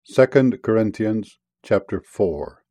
2 Corinthians chapter 4.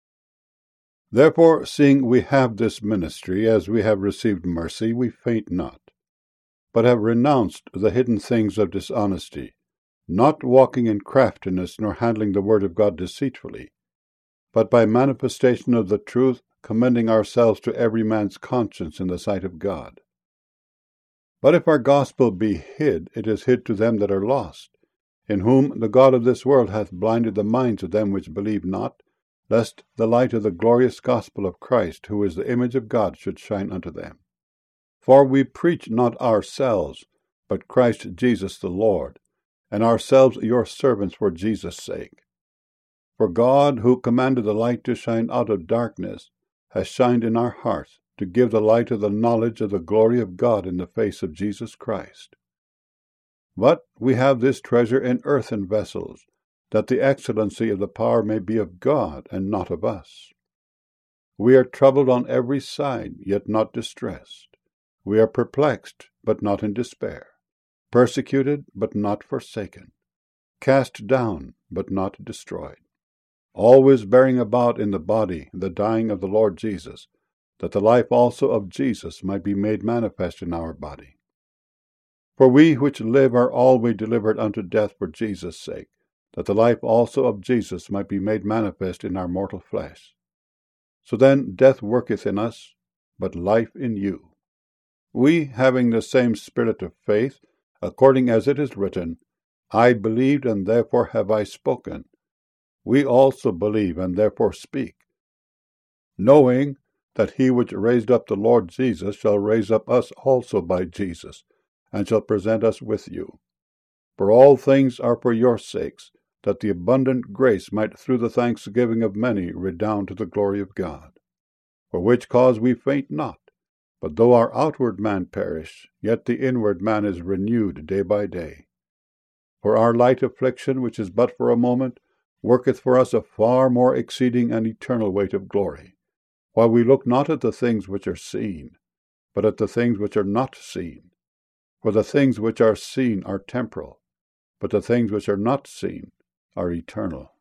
Therefore, seeing we have this ministry, as we have received mercy, we faint not, but have renounced the hidden things of dishonesty, not walking in craftiness, nor handling the word of God deceitfully, but by manifestation of the truth, commending ourselves to every man's conscience in the sight of God. But if our gospel be hid, it is hid to them that are lost, in whom the God of this world hath blinded the minds of them which believe not, lest the light of the glorious gospel of Christ, who is the image of God, should shine unto them. For we preach not ourselves, but Christ Jesus the Lord, and ourselves your servants for Jesus' sake. For God, who commanded the light to shine out of darkness, has shined in our hearts, to give the light of the knowledge of the glory of God in the face of Jesus Christ. But we have this treasure in earthen vessels, that the excellency of the power may be of God, and not of us. We are troubled on every side, yet not distressed. We are perplexed, but not in despair. Persecuted, but not forsaken. Cast down, but not destroyed. Always bearing about in the body the dying of the Lord Jesus, that the life also of Jesus might be made manifest in our body. For we which live are always delivered unto death for Jesus' sake, that the life also of Jesus might be made manifest in our mortal flesh. So then death worketh in us, but life in you. We, having the same spirit of faith, according as it is written, I believed, and therefore have I spoken. We also believe, and therefore speak, knowing that he which raised up the Lord Jesus shall raise up us also by Jesus, and shall present us with you. For all things are for your sakes, that the abundant grace might through the thanksgiving of many redound to the glory of God. For which cause we faint not, but though our outward man perish, yet the inward man is renewed day by day. For our light affliction, which is but for a moment, worketh for us a far more exceeding and eternal weight of glory, while we look not at the things which are seen, but at the things which are not seen. For the things which are seen are temporal, but the things which are not seen are eternal.